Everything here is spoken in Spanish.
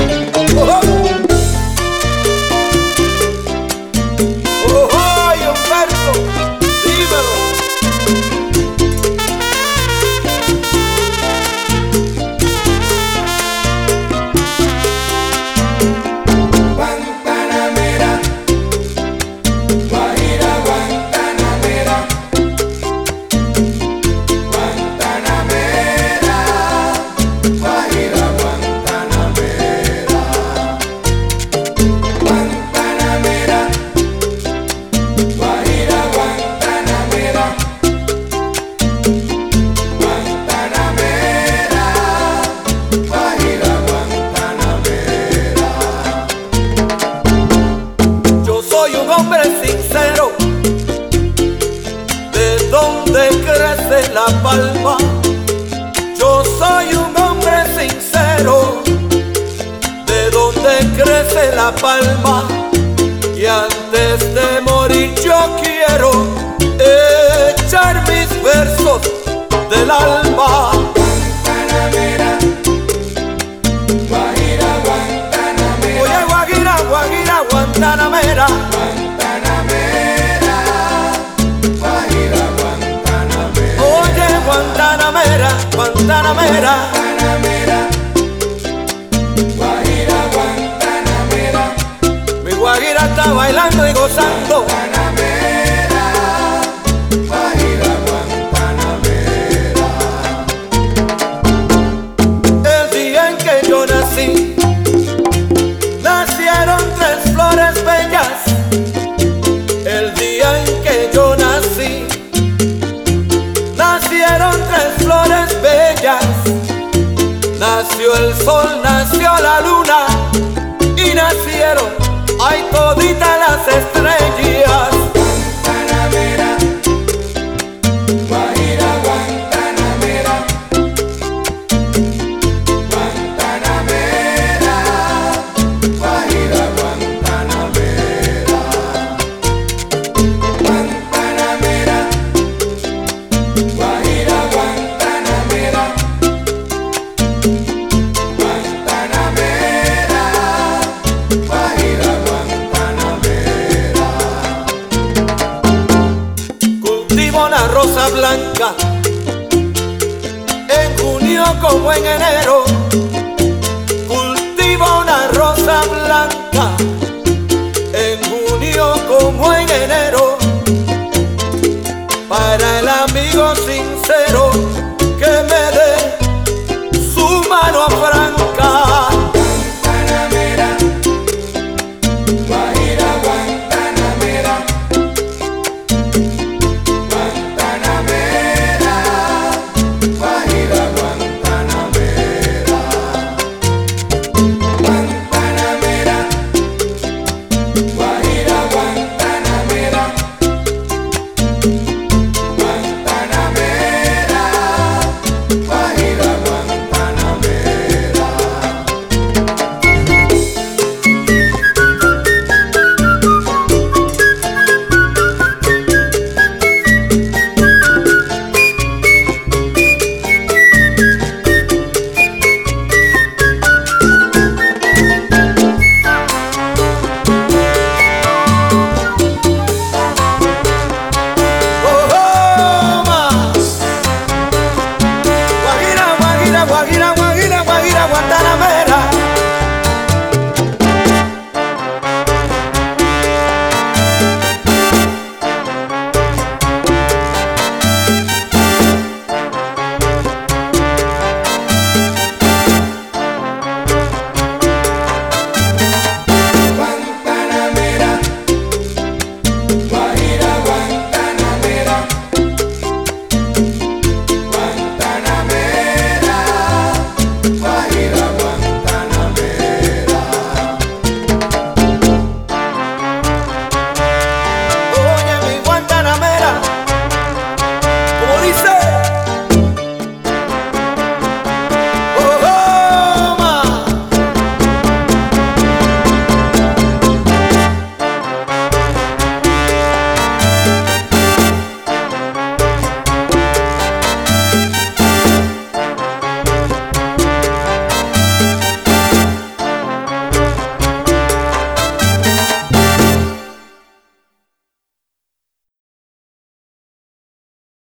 La Palma. Yo soy un hombre sincero, de donde crece La Palma, y antes de morir yo quiero echar mis versos del alma. Guantanamera, Guajira, Guantanamera. Oye, Guajira, Guajira, Guantanamera. Guantanamera, Guantanamera, Guantanamera, Guajira, Guantanamera. Mi Guajira está bailando y gozando. Guantanamera, Guajira, Guantanamera. El día en que yo nací, nacieron tres flores bellas. El día en que yo nací, nacieron tres flores bellas. Nació el sol, nació la luna, y nacieron, ay, toditas las estrellas. Guantanamera, Guajira, Guantanamera. Guantanamera, Guajira, Guantanamera. Guantanamera, Guajira, Guantanamera. Guantanamera, Guajira, Guantanamera. Cultivo la rosa blanca en junio como en enero.